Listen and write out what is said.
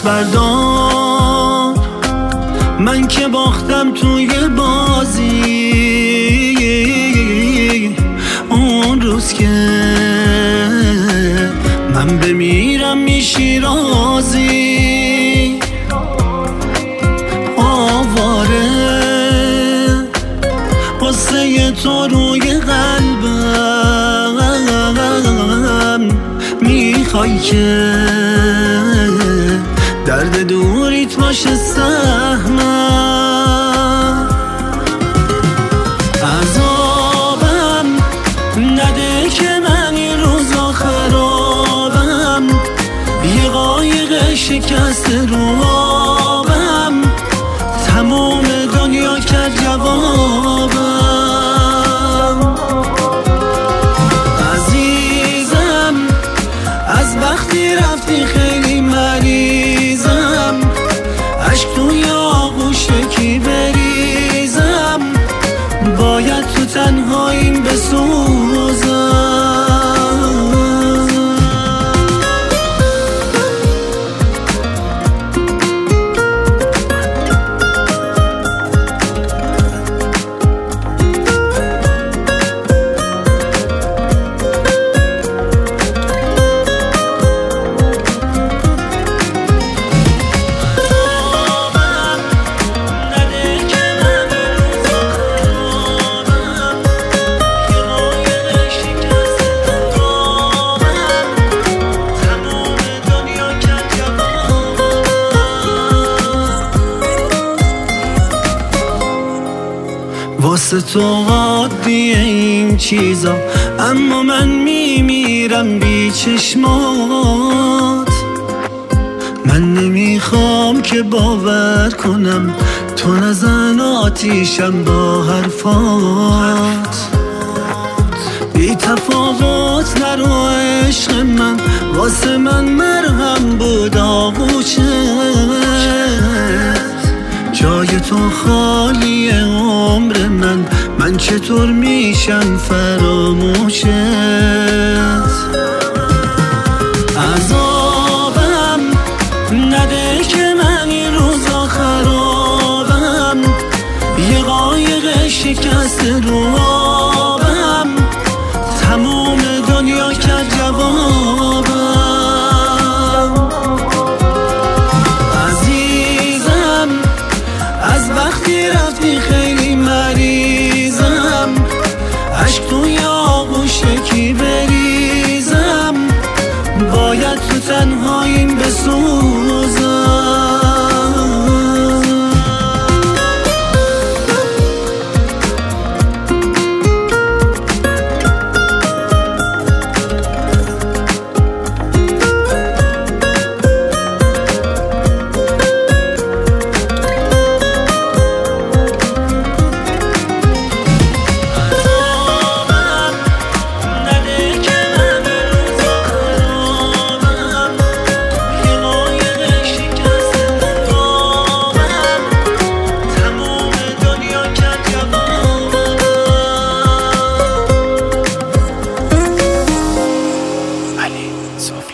بردار، من که باختم توی بازی. اون روز که من بمیرم میشی راضی. آواره قصه تو روی قلبم، میخوای که درد دوریت باشه سهمم. عذابم نده که من این روزا خرابم، یه قایق شکسته رو آبم، تموم دنیا کرد جوابم. عزیزم از وقتی رفتی خیلی مریضم، عشق توی آغوش کی بریزم، باید تو تنهاییم بسوزم. واسه تو عادیه این چیزا، اما من میمیرم بی چشمات. من نمیخوام که باور کنم تو نزن آتیشم با حرفات. بی تفاوت نرو عشق من، واسه من مرهم بود آغوشت. جای تو خالی عمر من چطور میشم فراموشت. عذابم نده که من این روزا خرابم، یه قایق شکسته رو آبم، تموم دنیا کرد جوابم. عزیزم از وقتی رفتی خیلی مریضم، عشق توی آغوش کی بریزم، باید تو تنهاییم بسوزم. Sophie.